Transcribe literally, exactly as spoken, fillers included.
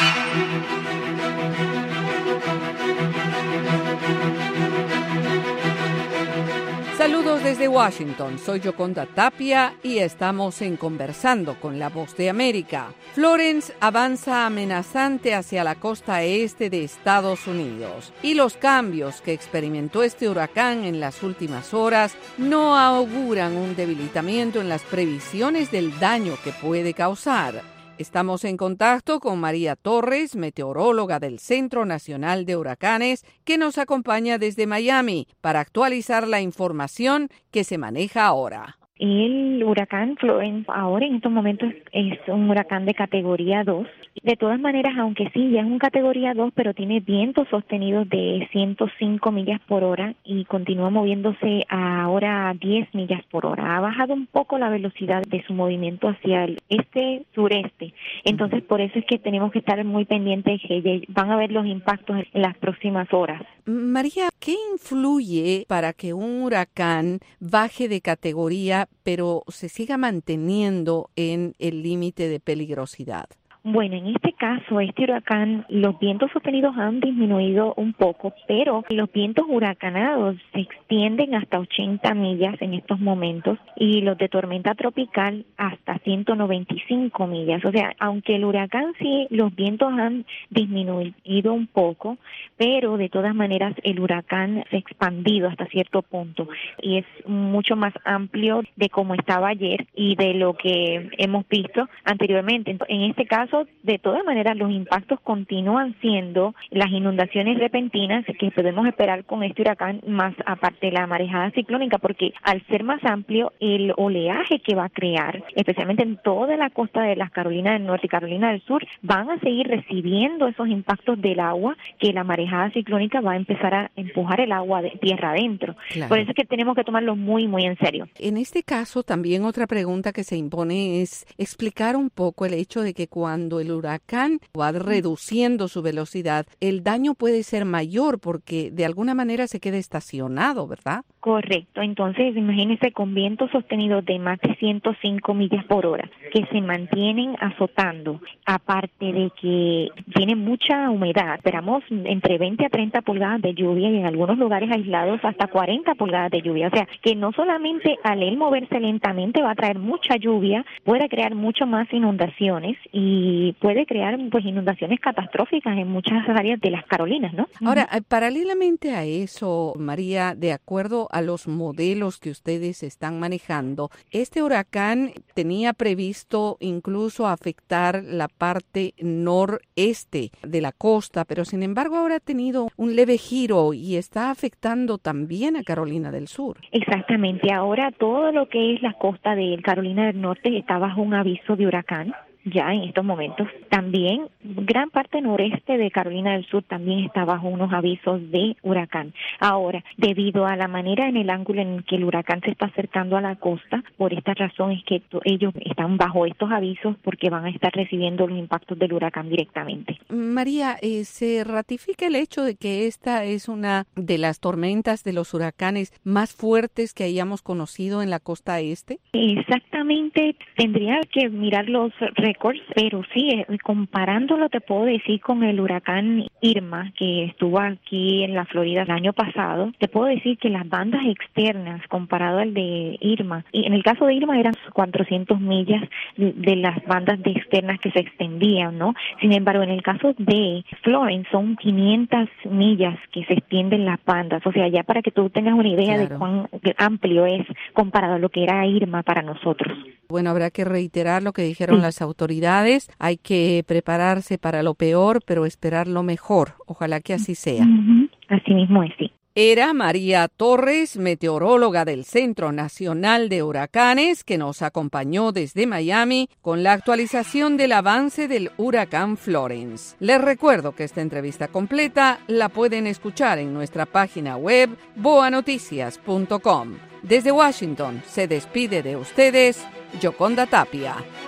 Saludos desde Washington, soy Yoconda Tapia y estamos en Conversando con la Voz de América. Florence avanza amenazante hacia la costa este de Estados Unidos y los cambios que experimentó este huracán en las últimas horas no auguran un debilitamiento en las previsiones del daño que puede causar. Estamos en contacto con María Torres, meteoróloga del Centro Nacional de Huracanes, que nos acompaña desde Miami para actualizar la información que se maneja ahora. El huracán Florence ahora en estos momentos es un huracán de categoría dos. De todas maneras, aunque sí, ya es un categoría dos, pero tiene vientos sostenidos de ciento cinco millas por hora y continúa moviéndose a ahora a diez millas por hora. Ha bajado un poco la velocidad de su movimiento hacia el este-sureste. Entonces, por eso es que tenemos que estar muy pendientes que van a ver los impactos en las próximas horas. María, ¿qué influye para que un huracán baje de categoría pero se siga manteniendo en el límite de peligrosidad? Bueno, en este caso, este huracán, los vientos sostenidos han disminuido un poco, pero los vientos huracanados se extienden hasta ochenta millas en estos momentos y los de tormenta tropical hasta ciento noventa y cinco millas. O sea, aunque el huracán sí, los vientos han disminuido un poco, pero de todas maneras el huracán se ha expandido hasta cierto punto y es mucho más amplio de como estaba ayer y de lo que hemos visto anteriormente. En este caso, de todas maneras, los impactos continúan siendo las inundaciones repentinas que podemos esperar con este huracán, más aparte de la marejada ciclónica, porque al ser más amplio, el oleaje que va a crear, especialmente en toda la costa de las Carolinas del Norte y Carolina del Sur, van a seguir recibiendo esos impactos del agua que la marejada ciclónica va a empezar a empujar el agua de tierra adentro. Claro. Por eso es que tenemos que tomarlo muy, muy en serio. En este caso, también otra pregunta que se impone es explicar un poco el hecho de que cuando Cuando el huracán va reduciendo su velocidad, el daño puede ser mayor porque de alguna manera se queda estacionado, ¿verdad? Correcto. Entonces, imagínense con vientos sostenidos de más de ciento cinco millas por hora que se mantienen azotando, aparte de que tiene mucha humedad. Esperamos entre veinte a treinta pulgadas de lluvia y en algunos lugares aislados hasta cuarenta pulgadas de lluvia. O sea, que no solamente al él moverse lentamente va a traer mucha lluvia, puede crear mucho más inundaciones y y puede crear pues inundaciones catastróficas en muchas áreas de las Carolinas, ¿no? Ahora, uh-huh. paralelamente a eso, María, de acuerdo a los modelos que ustedes están manejando, este huracán tenía previsto incluso afectar la parte noreste de la costa, pero sin embargo ahora ha tenido un leve giro y está afectando también a Carolina del Sur. Exactamente, ahora todo lo que es la costa de Carolina del Norte está bajo un aviso de huracán. Ya en estos momentos. También gran parte noreste de Carolina del Sur también está bajo unos avisos de huracán. Ahora, debido a la manera en el ángulo en que el huracán se está acercando a la costa, por esta razón es que to- ellos están bajo estos avisos porque van a estar recibiendo los impactos del huracán directamente. María, eh, ¿se ratifica el hecho de que esta es una de las tormentas de los huracanes más fuertes que hayamos conocido en la costa este? Exactamente, tendría que mirar los récords, pero sí, comparándolo te puedo decir con el huracán Irma que estuvo aquí en la Florida el año pasado, te puedo decir que las bandas externas comparado al de Irma, y en el caso de Irma eran cuatrocientas millas de, de las bandas de externas que se extendían, ¿no? Sin embargo, en el caso de Florence son quinientas millas que se extienden las bandas, o sea, ya para que tú tengas una idea claro. de cuán amplio es comparado a lo que era Irma para nosotros. Bueno, habrá que reiterar lo que dijeron sí. las autoridades. Hay que prepararse para lo peor, pero esperar lo mejor. Ojalá que así sea. Uh-huh. Así mismo es, sí. Era María Torres, meteoróloga del Centro Nacional de Huracanes, que nos acompañó desde Miami con la actualización del avance del huracán Florence. Les recuerdo que esta entrevista completa la pueden escuchar en nuestra página web boa noticias punto com. Desde Washington se despide de ustedes Yoconda Tapia.